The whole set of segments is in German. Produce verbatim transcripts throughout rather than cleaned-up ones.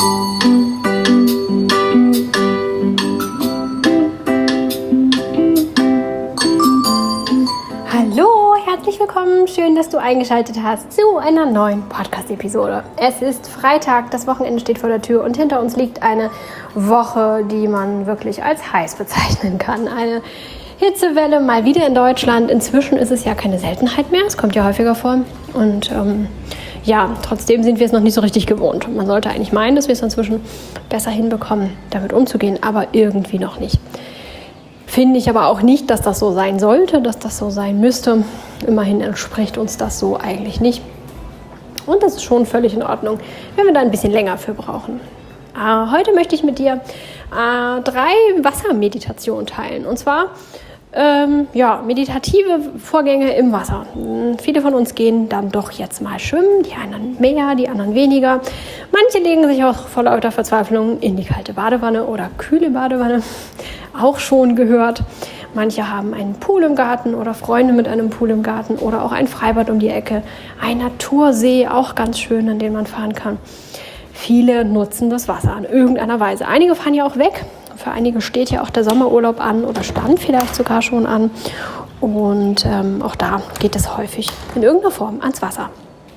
Hallo, herzlich willkommen. Schön, dass du eingeschaltet hast zu einer neuen Podcast-Episode. Es ist Freitag, das Wochenende steht vor der Tür und hinter uns liegt eine Woche, die man wirklich als heiß bezeichnen kann. Eine Hitzewelle mal wieder in Deutschland. Inzwischen ist es ja keine Seltenheit mehr. Es kommt ja häufiger vor. Und ähm, ja, trotzdem sind wir es noch nicht so richtig gewohnt. Man sollte eigentlich meinen, dass wir es inzwischen besser hinbekommen, damit umzugehen, aber irgendwie noch nicht. Finde ich aber auch nicht, dass das so sein sollte, dass das so sein müsste. Immerhin entspricht uns das so eigentlich nicht. Und das ist schon völlig in Ordnung, wenn wir da ein bisschen länger für brauchen. Äh, heute möchte ich mit dir äh, drei Wassermeditationen teilen. Und zwar ähm, ja, meditative Vorgänge im Wasser. Hm, viele von uns gehen dann doch jetzt mal schwimmen, die einen mehr, die anderen weniger. Manche legen sich auch vor lauter Verzweiflung in die kalte Badewanne oder kühle Badewanne. Auch schon gehört. Manche haben einen Pool im Garten oder Freunde mit einem Pool im Garten oder auch ein Freibad um die Ecke. Ein Natursee, auch ganz schön, an den man fahren kann. Viele nutzen das Wasser in irgendeiner Weise. Einige fahren ja auch weg. Für einige steht ja auch der Sommerurlaub an oder stand vielleicht sogar schon an. Und ähm, auch da geht es häufig in irgendeiner Form ans Wasser.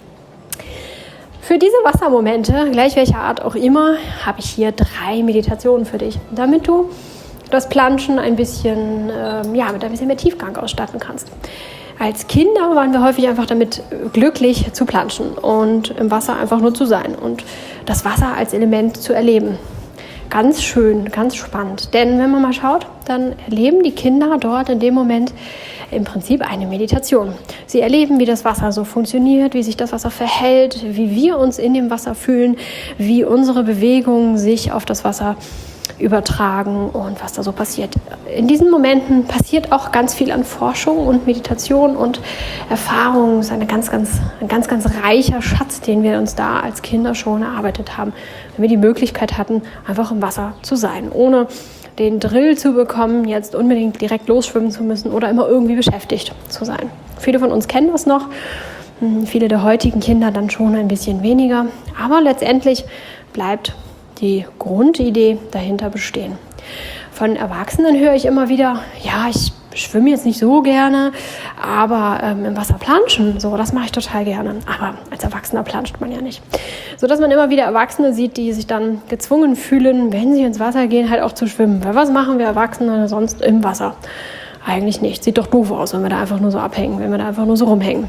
Für diese Wassermomente, gleich welcher Art auch immer, habe ich hier drei Meditationen für dich, damit du das Planschen ein bisschen, äh, ja, mit ein bisschen mehr Tiefgang ausstatten kannst. Als Kinder waren wir häufig einfach damit glücklich zu planschen und im Wasser einfach nur zu sein und das Wasser als Element zu erleben. Ganz schön, ganz spannend. Denn wenn man mal schaut, dann erleben die Kinder dort in dem Moment im Prinzip eine Meditation. Sie erleben, wie das Wasser so funktioniert, wie sich das Wasser verhält, wie wir uns in dem Wasser fühlen, wie unsere Bewegungen sich auf das Wasser übertragen und was da so passiert. In diesen Momenten passiert auch ganz viel an Forschung und Meditation und Erfahrung. Es ist eine ganz, ganz, ein ganz, ganz reicher Schatz, den wir uns da als Kinder schon erarbeitet haben, wenn wir die Möglichkeit hatten, einfach im Wasser zu sein, ohne den Drill zu bekommen, jetzt unbedingt direkt losschwimmen zu müssen oder immer irgendwie beschäftigt zu sein. Viele von uns kennen das noch, viele der heutigen Kinder dann schon ein bisschen weniger, aber letztendlich bleibt die Grundidee dahinter bestehen. Von Erwachsenen höre ich immer wieder, ja, ich schwimme jetzt nicht so gerne, aber ähm, im Wasser planschen, so, das mache ich total gerne. Aber als Erwachsener planscht man ja nicht. So dass man immer wieder Erwachsene sieht, die sich dann gezwungen fühlen, wenn sie ins Wasser gehen, halt auch zu schwimmen. Weil was machen wir Erwachsene sonst im Wasser? Eigentlich nicht. Sieht doch doof aus, wenn wir da einfach nur so abhängen, wenn wir da einfach nur so rumhängen.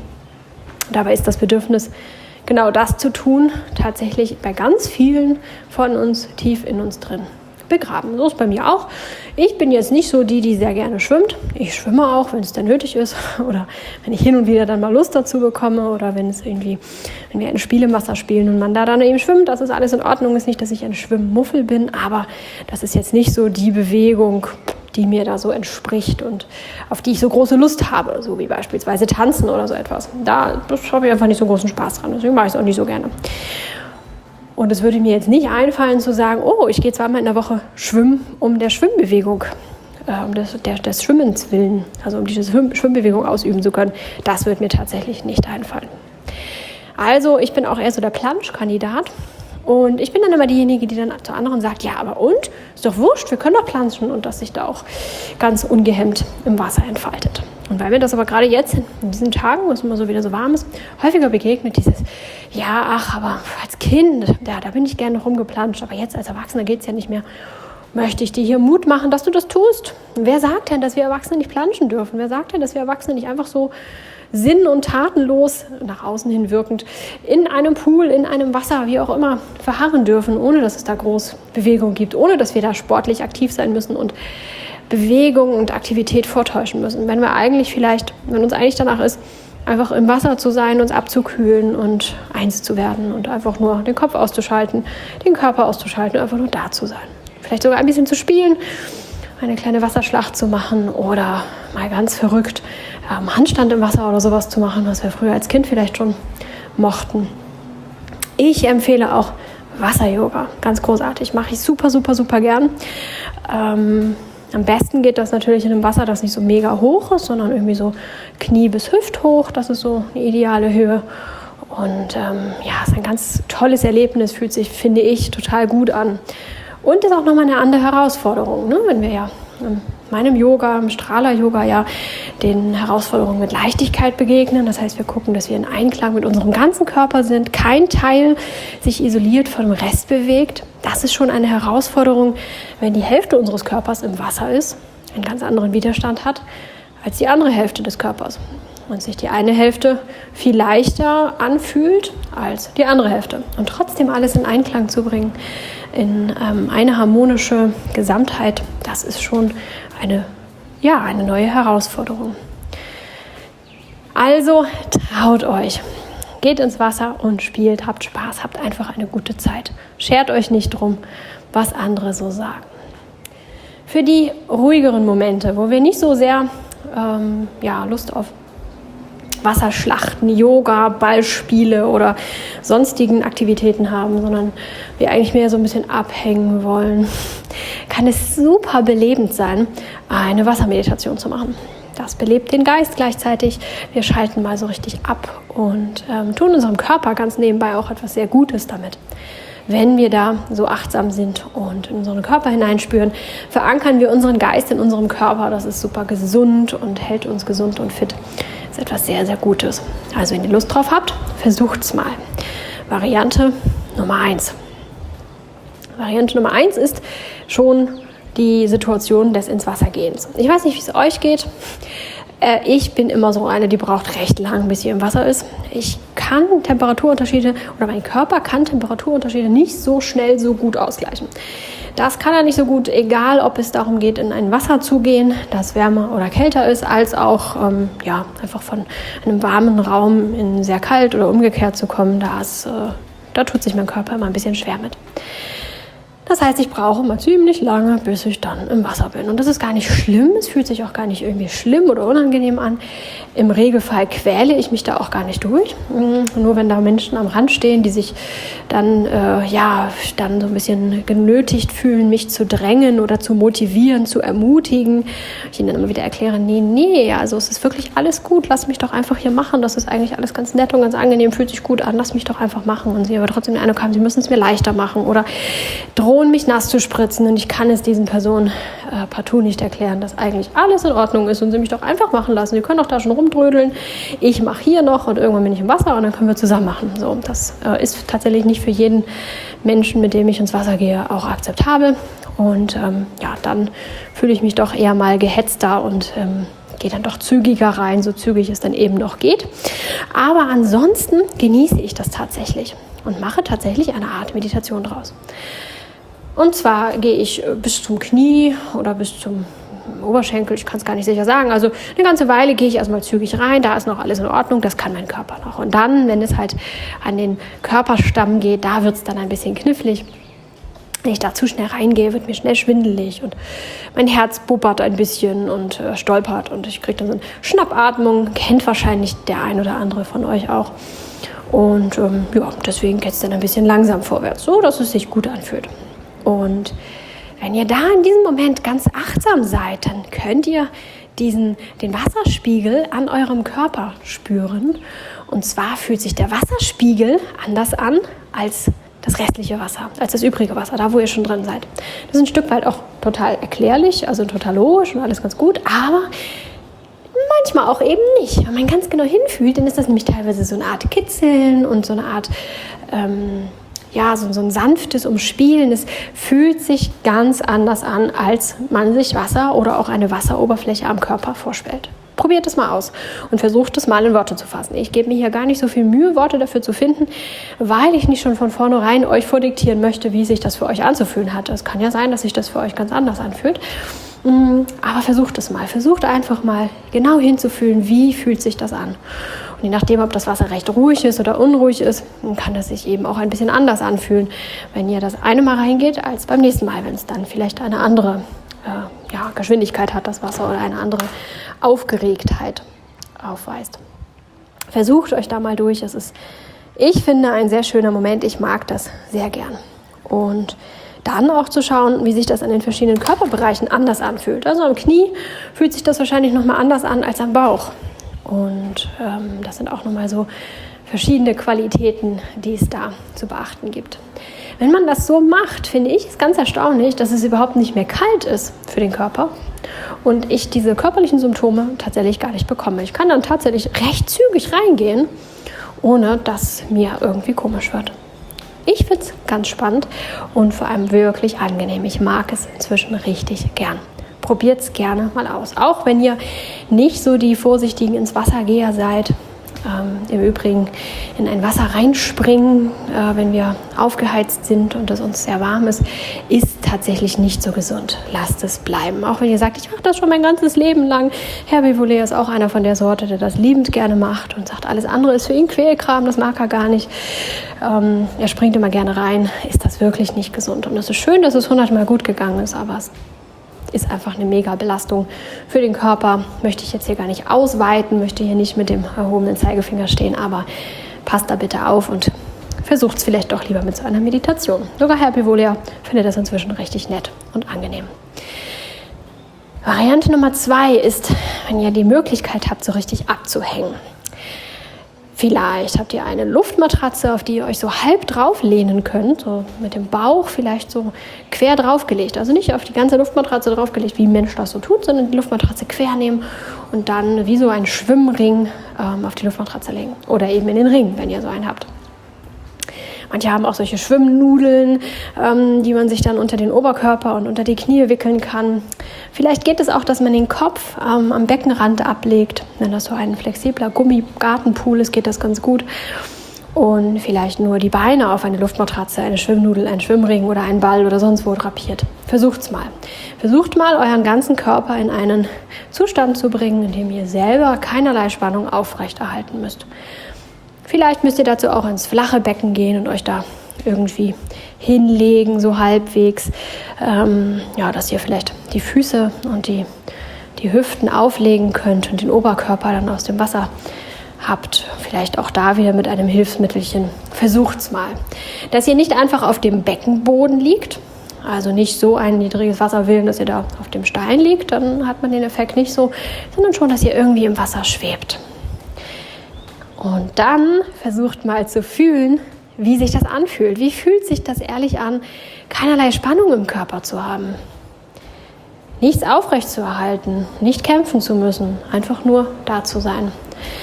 Dabei ist das Bedürfnis, genau das zu tun, tatsächlich bei ganz vielen von uns tief in uns drin begraben. So ist bei mir auch. Ich bin jetzt nicht so die, die sehr gerne schwimmt. Ich schwimme auch, wenn es dann nötig ist oder wenn ich hin und wieder dann mal Lust dazu bekomme oder wenn es irgendwie, wenn wir ein Spiel im Wasser spielen und man da dann eben schwimmt, das ist alles in Ordnung. Ist nicht, dass ich ein Schwimmmuffel bin, aber das ist jetzt nicht so die Bewegung, die mir da so entspricht und auf die ich so große Lust habe, so wie beispielsweise Tanzen oder so etwas. Da habe ich einfach nicht so großen Spaß dran, deswegen mache ich es auch nicht so gerne. Und es würde mir jetzt nicht einfallen zu sagen, oh, ich gehe zweimal in der Woche schwimmen, um der Schwimmbewegung, äh, um des, der, des Schwimmens willen, also um diese Schwimmbewegung ausüben zu können. Das wird mir tatsächlich nicht einfallen. Also ich bin auch eher so der Planschkandidat. Und ich bin dann immer diejenige, die dann zu anderen sagt, ja, aber und? Ist doch wurscht, wir können doch planschen und das sich da auch ganz ungehemmt im Wasser entfaltet. Und weil mir das aber gerade jetzt in diesen Tagen, wo es immer so wieder so warm ist, häufiger begegnet, dieses, ja, ach, aber als Kind, ja, da bin ich gerne rumgeplanscht, aber jetzt als Erwachsener geht es ja nicht mehr. Möchte ich dir hier Mut machen, dass du das tust? Wer sagt denn, dass wir Erwachsene nicht planschen dürfen? Wer sagt denn, dass wir Erwachsene nicht einfach so sinn- und tatenlos, nach außen hin wirkend, in einem Pool, in einem Wasser, wie auch immer, verharren dürfen, ohne dass es da groß Bewegung gibt, ohne dass wir da sportlich aktiv sein müssen und Bewegung und Aktivität vortäuschen müssen. Wenn wir eigentlich vielleicht, wenn uns eigentlich danach ist, einfach im Wasser zu sein, uns abzukühlen und eins zu werden und einfach nur den Kopf auszuschalten, den Körper auszuschalten, einfach nur da zu sein. Vielleicht sogar ein bisschen zu spielen, eine kleine Wasserschlacht zu machen oder mal ganz verrückt ähm, Handstand im Wasser oder sowas zu machen, was wir früher als Kind vielleicht schon mochten. Ich empfehle auch Wasser-Yoga, ganz großartig, mache ich super, super, super gern. Ähm, am besten geht das natürlich in einem Wasser, das nicht so mega hoch ist, sondern irgendwie so Knie bis Hüft hoch, das ist so eine ideale Höhe. Und ähm, ja, es ist ein ganz tolles Erlebnis, fühlt sich, finde ich, total gut an. Und ist auch nochmal eine andere Herausforderung, ne? Wenn wir ja in meinem Yoga, im Strahler-Yoga ja den Herausforderungen mit Leichtigkeit begegnen. Das heißt, wir gucken, dass wir in Einklang mit unserem ganzen Körper sind, kein Teil sich isoliert von dem Rest bewegt. Das ist schon eine Herausforderung, wenn die Hälfte unseres Körpers im Wasser ist, einen ganz anderen Widerstand hat als die andere Hälfte des Körpers. Und sich die eine Hälfte viel leichter anfühlt als die andere Hälfte. Und trotzdem alles in Einklang zu bringen, in ähm, eine harmonische Gesamtheit, das ist schon eine, ja, eine neue Herausforderung. Also traut euch, geht ins Wasser und spielt, habt Spaß, habt einfach eine gute Zeit. Schert euch nicht drum, was andere so sagen. Für die ruhigeren Momente, wo wir nicht so sehr ähm, ja, Lust auf Wasserschlachten, Yoga, Ballspiele oder sonstigen Aktivitäten haben, sondern wir eigentlich mehr so ein bisschen abhängen wollen, kann es super belebend sein, eine Wassermeditation zu machen. Das belebt den Geist gleichzeitig. Wir schalten mal so richtig ab und ähm, tun unserem Körper ganz nebenbei auch etwas sehr Gutes damit. Wenn wir da so achtsam sind und in unseren Körper hineinspüren, verankern wir unseren Geist in unserem Körper. Das ist super gesund und hält uns gesund und fit. Das ist etwas sehr, sehr Gutes. Also wenn ihr Lust drauf habt, versucht's mal. Variante Nummer eins. Variante Nummer eins ist schon die Situation des ins Wasser gehens. Ich weiß nicht, wie es euch geht. Ich bin immer so eine, die braucht recht lang, bis sie im Wasser ist. Ich kann Temperaturunterschiede oder mein Körper kann Temperaturunterschiede nicht so schnell so gut ausgleichen. Das kann er nicht so gut, egal ob es darum geht, in ein Wasser zu gehen, das wärmer oder kälter ist, als auch ähm, ja, einfach von einem warmen Raum in sehr kalt oder umgekehrt zu kommen. Das, äh, da tut sich mein Körper immer ein bisschen schwer mit. Das heißt, ich brauche mal ziemlich lange, bis ich dann im Wasser bin. Und das ist gar nicht schlimm. Es fühlt sich auch gar nicht irgendwie schlimm oder unangenehm an. Im Regelfall quäle ich mich da auch gar nicht durch. Nur wenn da Menschen am Rand stehen, die sich dann, äh, ja, dann so ein bisschen genötigt fühlen, mich zu drängen oder zu motivieren, zu ermutigen. Ich ihnen dann immer wieder erkläre, nee, nee, also es ist wirklich alles gut. Lass mich doch einfach hier machen. Das ist eigentlich alles ganz nett und ganz angenehm, fühlt sich gut an. Lass mich doch einfach machen. Und sie aber trotzdem den Eindruck haben, sie müssen es mir leichter machen oder drohen mich nass zu spritzen, und ich kann es diesen Personen äh, partout nicht erklären, dass eigentlich alles in Ordnung ist und sie mich doch einfach machen lassen. Sie können doch da schon rumdrödeln. Ich mache hier noch und irgendwann bin ich im Wasser und dann können wir zusammen machen. So, das äh, ist tatsächlich nicht für jeden Menschen, mit dem ich ins Wasser gehe, auch akzeptabel. Und ähm, ja, dann fühle ich mich doch eher mal gehetzter und ähm, gehe dann doch zügiger rein, so zügig es dann eben noch geht. Aber ansonsten genieße ich das tatsächlich und mache tatsächlich eine Art Meditation draus. Und zwar gehe ich bis zum Knie oder bis zum Oberschenkel, ich kann es gar nicht sicher sagen. Also eine ganze Weile gehe ich erstmal zügig rein, da ist noch alles in Ordnung, das kann mein Körper noch. Und dann, wenn es halt an den Körperstamm geht, da wird es dann ein bisschen knifflig. Wenn ich da zu schnell reingehe, wird mir schnell schwindelig und mein Herz bubbert ein bisschen und äh, stolpert und ich kriege dann so eine Schnappatmung, kennt wahrscheinlich der ein oder andere von euch auch. Und ähm, ja, deswegen geht es dann ein bisschen langsam vorwärts, so dass es sich gut anfühlt. Und wenn ihr da in diesem Moment ganz achtsam seid, dann könnt ihr diesen, den Wasserspiegel an eurem Körper spüren. Und zwar fühlt sich der Wasserspiegel anders an als das restliche Wasser, als das übrige Wasser, da wo ihr schon drin seid. Das ist ein Stück weit auch total erklärlich, also total logisch und alles ganz gut, aber manchmal auch eben nicht. Wenn man ganz genau hinfühlt, dann ist das nämlich teilweise so eine Art Kitzeln und so eine Art... Ähm, ja, so, so ein sanftes Umspielen. Es fühlt sich ganz anders an, als man sich Wasser oder auch eine Wasseroberfläche am Körper vorstellt. Probiert es mal aus und versucht es mal in Worte zu fassen. Ich gebe mir hier gar nicht so viel Mühe, Worte dafür zu finden, weil ich nicht schon von vornherein euch vordiktieren möchte, wie sich das für euch anzufühlen hat. Es kann ja sein, dass sich das für euch ganz anders anfühlt. Aber versucht es mal. Versucht einfach mal genau hinzufühlen, wie fühlt sich das an. Und je nachdem, ob das Wasser recht ruhig ist oder unruhig ist, kann das sich eben auch ein bisschen anders anfühlen, wenn ihr das eine Mal reingeht, als beim nächsten Mal, wenn es dann vielleicht eine andere äh, ja, Geschwindigkeit hat, das Wasser, oder eine andere Aufgeregtheit aufweist. Versucht euch da mal durch. Es ist, ich finde, ein sehr schöner Moment. Ich mag das sehr gern. Und dann auch zu schauen, wie sich das an den verschiedenen Körperbereichen anders anfühlt. Also am Knie fühlt sich das wahrscheinlich nochmal anders an als am Bauch. Und ähm, das sind auch nochmal so verschiedene Qualitäten, die es da zu beachten gibt. Wenn man das so macht, finde ich es ganz erstaunlich, dass es überhaupt nicht mehr kalt ist für den Körper und ich diese körperlichen Symptome tatsächlich gar nicht bekomme. Ich kann dann tatsächlich recht zügig reingehen, ohne dass mir irgendwie komisch wird. Ich finde es ganz spannend und vor allem wirklich angenehm. Ich mag es inzwischen richtig gern. Probiert es gerne mal aus. Auch wenn ihr nicht so die vorsichtigen ins Wassergeher seid. Ähm, Im Übrigen in ein Wasser reinspringen, äh, wenn wir aufgeheizt sind und es uns sehr warm ist, ist tatsächlich nicht so gesund. Lasst es bleiben. Auch wenn ihr sagt, ich mache das schon mein ganzes Leben lang. Herbie Volley ist auch einer von der Sorte, der das liebend gerne macht und sagt, alles andere ist für ihn Quälkram, das mag er gar nicht. Ähm, er springt immer gerne rein. Ist das wirklich nicht gesund? Und es ist schön, dass es hundertmal gut gegangen ist, aber es ist einfach eine mega Belastung für den Körper. Möchte ich jetzt hier gar nicht ausweiten, möchte hier nicht mit dem erhobenen Zeigefinger stehen, aber passt da bitte auf und versucht es vielleicht doch lieber mit so einer Meditation. Sogar Herbie Volley findet das inzwischen richtig nett und angenehm. Variante Nummer zwei ist, wenn ihr die Möglichkeit habt, so richtig abzuhängen. Vielleicht habt ihr eine Luftmatratze, auf die ihr euch so halb drauflehnen könnt, so mit dem Bauch vielleicht so quer draufgelegt. Also nicht auf die ganze Luftmatratze draufgelegt, wie ein Mensch das so tut, sondern die Luftmatratze quer nehmen und dann wie so einen Schwimmring ähm, auf die Luftmatratze legen. Oder eben in den Ring, wenn ihr so einen habt. Manche haben auch solche Schwimmnudeln, ähm, die man sich dann unter den Oberkörper und unter die Knie wickeln kann. Vielleicht geht es auch, dass man den Kopf ähm, am Beckenrand ablegt. Wenn das so ein flexibler Gummi-Gartenpool ist, geht das ganz gut. Und vielleicht nur die Beine auf eine Luftmatratze, eine Schwimmnudel, einen Schwimmring oder einen Ball oder sonst wo drapiert. Versucht's mal. Versucht mal, euren ganzen Körper in einen Zustand zu bringen, in dem ihr selber keinerlei Spannung aufrechterhalten müsst. Vielleicht müsst ihr dazu auch ins flache Becken gehen und euch da irgendwie hinlegen, so halbwegs. Ähm, ja, dass ihr vielleicht die Füße und die, die Hüften auflegen könnt und den Oberkörper dann aus dem Wasser habt. Vielleicht auch da wieder mit einem Hilfsmittelchen. Versucht's mal. Dass ihr nicht einfach auf dem Beckenboden liegt, also nicht so ein niedriges Wasserwillen, dass ihr da auf dem Stein liegt, dann hat man den Effekt nicht so, sondern schon, dass ihr irgendwie im Wasser schwebt. Und dann versucht mal zu fühlen, wie sich das anfühlt. Wie fühlt sich das ehrlich an, keinerlei Spannung im Körper zu haben? Nichts aufrechtzuerhalten, nicht kämpfen zu müssen, einfach nur da zu sein.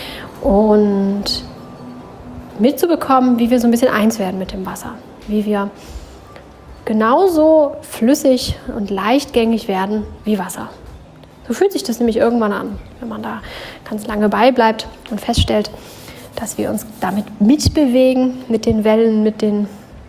Und mitzubekommen, wie wir so ein bisschen eins werden mit dem Wasser. Wie wir genauso flüssig und leichtgängig werden wie Wasser. So fühlt sich das nämlich irgendwann an, wenn man da ganz lange beibleibt und feststellt, dass wir uns damit mitbewegen, mit den Wellen, mit den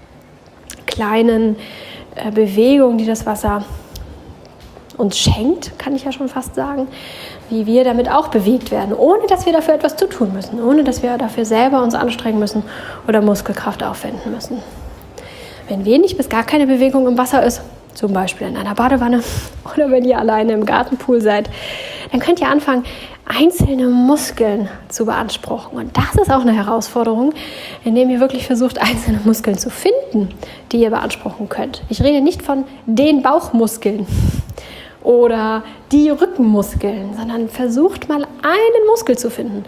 kleinen äh, Bewegungen, die das Wasser uns schenkt, kann ich ja schon fast sagen, wie wir damit auch bewegt werden, ohne dass wir dafür etwas zu tun müssen, ohne dass wir dafür selber uns anstrengen müssen oder Muskelkraft aufwenden müssen. Wenn wenig bis gar keine Bewegung im Wasser ist, zum Beispiel in einer Badewanne oder wenn ihr alleine im Gartenpool seid, dann könnt ihr anfangen, einzelne Muskeln zu beanspruchen. Und das ist auch eine Herausforderung, indem ihr wirklich versucht, einzelne Muskeln zu finden, die ihr beanspruchen könnt. Ich rede nicht von den Bauchmuskeln oder die Rückenmuskeln, sondern versucht mal einen Muskel zu finden.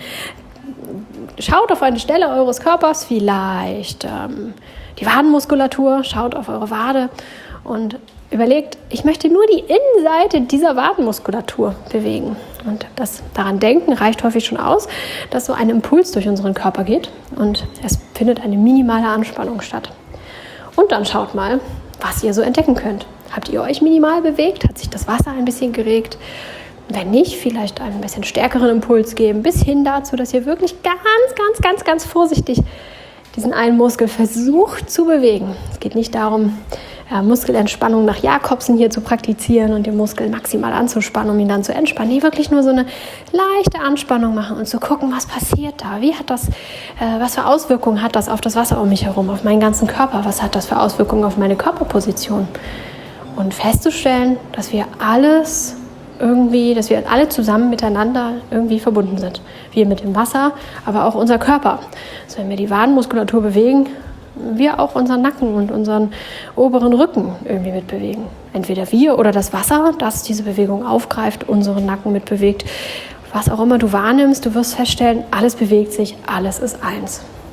Schaut auf eine Stelle eures Körpers, vielleicht ähm, die Wadenmuskulatur, schaut auf eure Wade und überlegt, ich möchte nur die Innenseite dieser Wadenmuskulatur bewegen. Und das daran denken reicht häufig schon aus, dass so ein Impuls durch unseren Körper geht und es findet eine minimale Anspannung statt. Und dann schaut mal, was ihr so entdecken könnt. Habt ihr euch minimal bewegt? Hat sich das Wasser ein bisschen geregt? Wenn nicht, vielleicht einen bisschen stärkeren Impuls geben, bis hin dazu, dass ihr wirklich ganz, ganz, ganz, ganz vorsichtig diesen einen Muskel versucht zu bewegen. Es geht nicht darum, äh, Muskelentspannung nach Jakobsen hier zu praktizieren und den Muskel maximal anzuspannen, um ihn dann zu entspannen. Nee, wirklich nur so eine leichte Anspannung machen und zu gucken, was passiert da? Wie hat das, äh, was für Auswirkungen hat das auf das Wasser um mich herum, auf meinen ganzen Körper? Was hat das für Auswirkungen auf meine Körperposition? Und festzustellen, dass wir alles irgendwie, dass wir alle zusammen miteinander irgendwie verbunden sind. Wir mit dem Wasser, aber auch unser Körper. Also wenn wir die Wadenmuskulatur bewegen, wir auch unseren Nacken und unseren oberen Rücken irgendwie mitbewegen. Entweder wir oder das Wasser, das diese Bewegung aufgreift, unseren Nacken mitbewegt. Was auch immer du wahrnimmst, du wirst feststellen, alles bewegt sich, alles ist eins.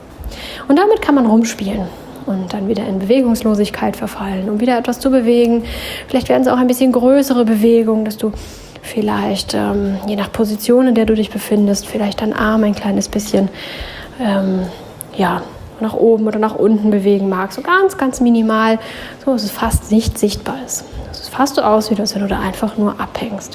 Und damit kann man rumspielen und dann wieder in Bewegungslosigkeit verfallen, um wieder etwas zu bewegen. Vielleicht werden es auch ein bisschen größere Bewegungen, dass du vielleicht, ähm, je nach Position, in der du dich befindest, vielleicht deinen Arm ein kleines bisschen ähm, ja, nach oben oder nach unten bewegen magst. So ganz, ganz minimal, so dass es fast nicht sichtbar ist. Dass es fast so aussieht, als wenn du da einfach nur abhängst.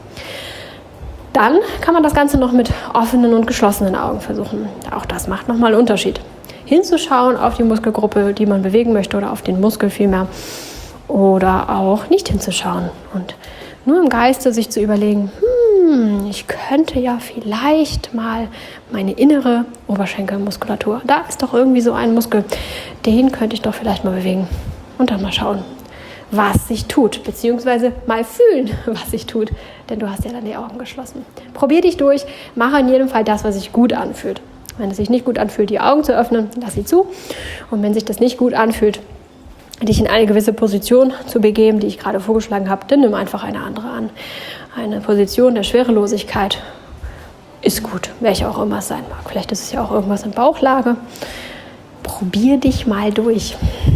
Dann kann man das Ganze noch mit offenen und geschlossenen Augen versuchen. Auch das macht nochmal einen Unterschied. Hinzuschauen auf die Muskelgruppe, die man bewegen möchte, oder auf den Muskel vielmehr. Oder auch nicht hinzuschauen und nur im Geiste sich zu überlegen, hm, ich könnte ja vielleicht mal meine innere Oberschenkelmuskulatur, da ist doch irgendwie so ein Muskel, den könnte ich doch vielleicht mal bewegen. Und dann mal schauen, was sich tut, beziehungsweise mal fühlen, was sich tut, denn du hast ja dann die Augen geschlossen. Probier dich durch, mache in jedem Fall das, was sich gut anfühlt. Wenn es sich nicht gut anfühlt, die Augen zu öffnen, lass sie zu. Und wenn sich das nicht gut anfühlt, dich in eine gewisse Position zu begeben, die ich gerade vorgeschlagen habe, dann nimm einfach eine andere an. Eine Position der Schwerelosigkeit ist gut, welche auch immer es sein mag. Vielleicht ist es ja auch irgendwas in Bauchlage. Probier dich mal durch.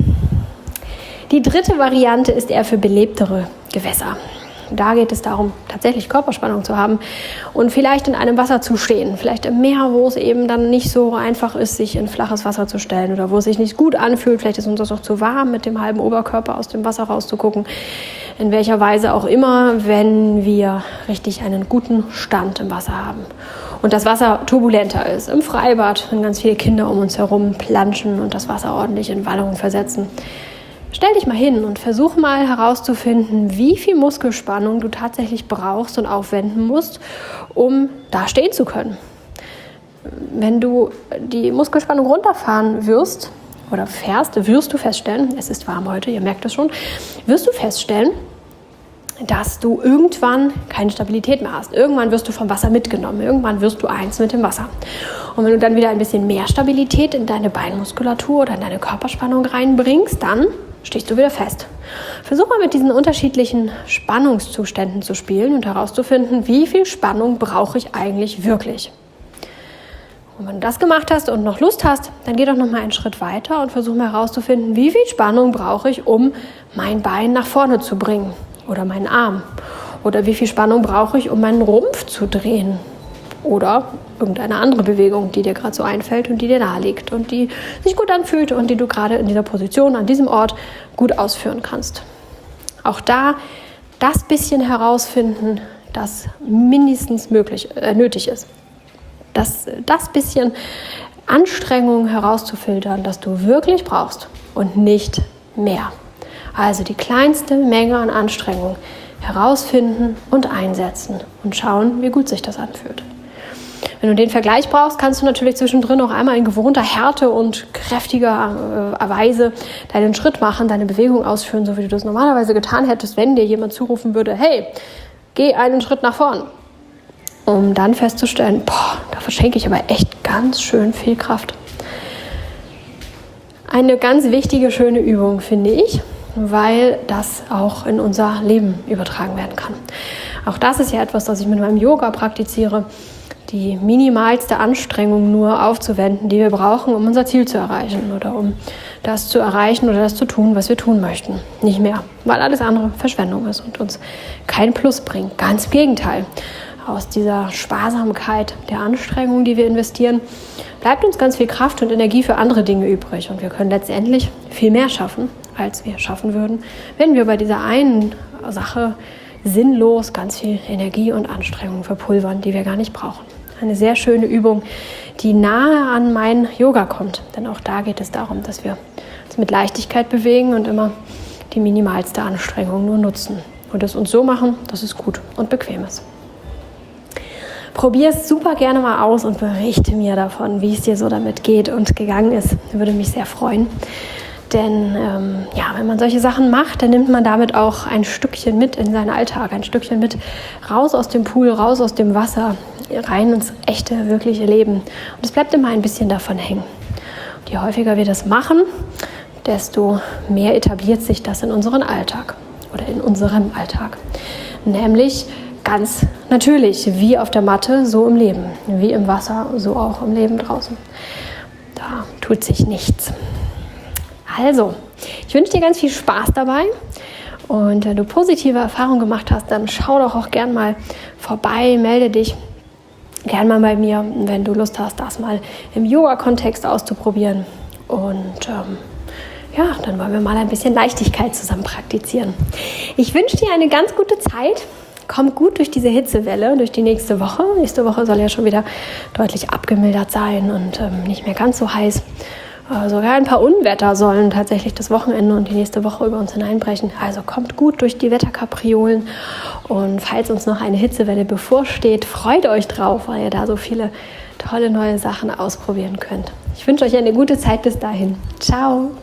Die dritte Variante ist eher für belebtere Gewässer. Da geht es darum, tatsächlich Körperspannung zu haben und vielleicht in einem Wasser zu stehen. Vielleicht im Meer, wo es eben dann nicht so einfach ist, sich in flaches Wasser zu stellen oder wo es sich nicht gut anfühlt. Vielleicht ist uns das auch zu warm, mit dem halben Oberkörper aus dem Wasser rauszugucken. In welcher Weise auch immer, wenn wir richtig einen guten Stand im Wasser haben. Und das Wasser turbulenter ist. Im Freibad, wenn ganz viele Kinder um uns herum planschen und das Wasser ordentlich in Wallungen versetzen. Stell dich mal hin und versuch mal herauszufinden, wie viel Muskelspannung du tatsächlich brauchst und aufwenden musst, um da stehen zu können. Wenn du die Muskelspannung runterfahren wirst oder fährst, wirst du feststellen, es ist warm heute, ihr merkt es schon, wirst du feststellen, dass du irgendwann keine Stabilität mehr hast. Irgendwann wirst du vom Wasser mitgenommen. Irgendwann wirst du eins mit dem Wasser. Und wenn du dann wieder ein bisschen mehr Stabilität in deine Beinmuskulatur oder in deine Körperspannung reinbringst, dann stehst du wieder fest. Versuch mal mit diesen unterschiedlichen Spannungszuständen zu spielen und herauszufinden, wie viel Spannung brauche ich eigentlich wirklich. Und wenn du das gemacht hast und noch Lust hast, dann geh doch noch mal einen Schritt weiter und versuch mal herauszufinden, wie viel Spannung brauche ich, um mein Bein nach vorne zu bringen oder meinen Arm. Oder wie viel Spannung brauche ich, um meinen Rumpf zu drehen. Oder irgendeine andere Bewegung, die dir gerade so einfällt und die dir nahe liegt und die sich gut anfühlt und die du gerade in dieser Position, an diesem Ort gut ausführen kannst. Auch da das bisschen herausfinden, das mindestens möglich, äh, nötig ist. Das, das bisschen Anstrengung herauszufiltern, das du wirklich brauchst und nicht mehr. Also die kleinste Menge an Anstrengung herausfinden und einsetzen und schauen, wie gut sich das anfühlt. Wenn du den Vergleich brauchst, kannst du natürlich zwischendrin auch einmal in gewohnter Härte und kräftiger äh, Weise deinen Schritt machen, deine Bewegung ausführen, so wie du das normalerweise getan hättest, wenn dir jemand zurufen würde, hey, geh einen Schritt nach vorn. Um dann festzustellen, boah, da verschenke ich aber echt ganz schön viel Kraft. Eine ganz wichtige, schöne Übung, finde ich, weil das auch in unser Leben übertragen werden kann. Auch das ist ja etwas, das ich mit meinem Yoga praktiziere, die minimalste Anstrengung nur aufzuwenden, die wir brauchen, um unser Ziel zu erreichen oder um das zu erreichen oder das zu tun, was wir tun möchten. Nicht mehr, weil alles andere Verschwendung ist und uns kein Plus bringt. Ganz im Gegenteil. Aus dieser Sparsamkeit der Anstrengung, die wir investieren, bleibt uns ganz viel Kraft und Energie für andere Dinge übrig. Und wir können letztendlich viel mehr schaffen, als wir schaffen würden, wenn wir bei dieser einen Sache sinnlos ganz viel Energie und Anstrengung verpulvern, die wir gar nicht brauchen. Eine sehr schöne Übung, die nahe an mein Yoga kommt. Denn auch da geht es darum, dass wir uns mit Leichtigkeit bewegen und immer die minimalste Anstrengung nur nutzen. Und es uns so machen, dass es gut und bequem ist. Probier es super gerne mal aus und berichte mir davon, wie es dir so damit geht und gegangen ist. Würde mich sehr freuen. Denn ähm, ja, wenn man solche Sachen macht, dann nimmt man damit auch ein Stückchen mit in seinen Alltag, ein Stückchen mit raus aus dem Pool, raus aus dem Wasser, rein ins echte, wirkliche Leben. Und es bleibt immer ein bisschen davon hängen. Und je häufiger wir das machen, desto mehr etabliert sich das in unseren Alltag oder in unserem Alltag. Nämlich ganz natürlich, wie auf der Matte, so im Leben. Wie im Wasser, so auch im Leben draußen. Da tut sich nichts. Also, ich wünsche dir ganz viel Spaß dabei. Und wenn du positive Erfahrungen gemacht hast, dann schau doch auch gern mal vorbei, melde dich gern mal bei mir, wenn du Lust hast, das mal im Yoga-Kontext auszuprobieren. Und ähm, ja, dann wollen wir mal ein bisschen Leichtigkeit zusammen praktizieren. Ich wünsche dir eine ganz gute Zeit. Komm gut durch diese Hitzewelle, durch die nächste Woche. Nächste Woche soll ja schon wieder deutlich abgemildert sein und ähm, nicht mehr ganz so heiß. Äh, sogar ein paar Unwetter sollen tatsächlich das Wochenende und die nächste Woche über uns hineinbrechen. Also kommt gut durch die Wetterkapriolen. Und falls uns noch eine Hitzewelle bevorsteht, freut euch drauf, weil ihr da so viele tolle neue Sachen ausprobieren könnt. Ich wünsche euch eine gute Zeit bis dahin. Ciao!